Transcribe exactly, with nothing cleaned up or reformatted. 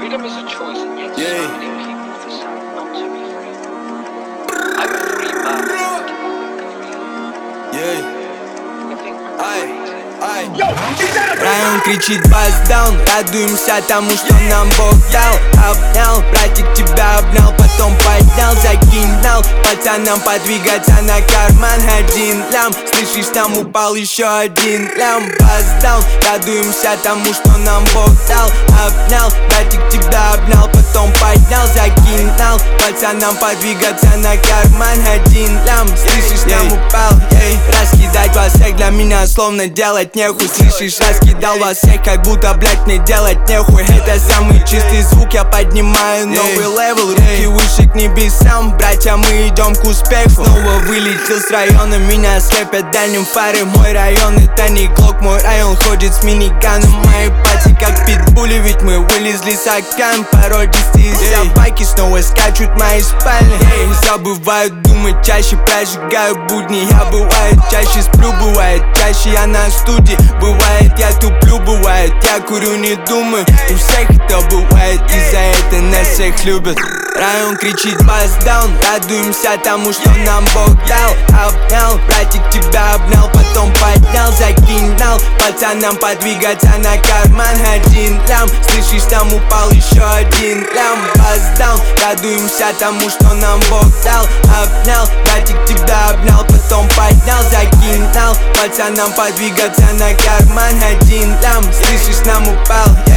Freedom is a choice, and yet so many people decide not to be free. I'm a free man. Район кричит бас даун, радуемся тому, что нам Бог дал. Обнял, братик тебя обнял, потом поднял, закинь нал. Пацанам подвигаться на карман один лям. Слышишь, там упал еще один лям. Бас даун, радуемся тому, что нам Бог дал. Обнял, братик тебя обнял, потом поднял, закинь нал. Пацанам подвигаться на карман один лям. Слышишь, там упал, ей. Раскидать вас всех для меня словно делать нехуй. Слышишь, раскидал вас всех, как будто, блять, мне делать нехуй. Это самый чистый звук, я поднимаю новый левел. Руки выше к небесам, братья, мы идем к успеху. Снова вылетел с района, меня слепят дальним фары. Мой район, это не глок, мой район ходит с миниганом. Мои пальцы как питбули, ведь мы вылезли с океан. Породистые собаки снова скачут в моей спальне. Забывают думать чаще, прожигаю будни. Я бывает чаще сплю, бывает чаще я на студии. Бывает я туплю, бывает я курю, не думаю. У всех это бывает, и за это нас всех любят. Район кричит бас даун, радуемся тому, что нам Бог дал. Обнял, братик тебя обнял, потом поднял, закинь нал. Пацанам подвигаться на карман один лям. Слышишь, там упал еще один лям. Бас даун, радуемся тому, что нам Бог дал. Обнял, братик тебя обнял, потом поднял, закинь нал. Пацанам подвигаться на карман один лям. Слышишь, нам упал.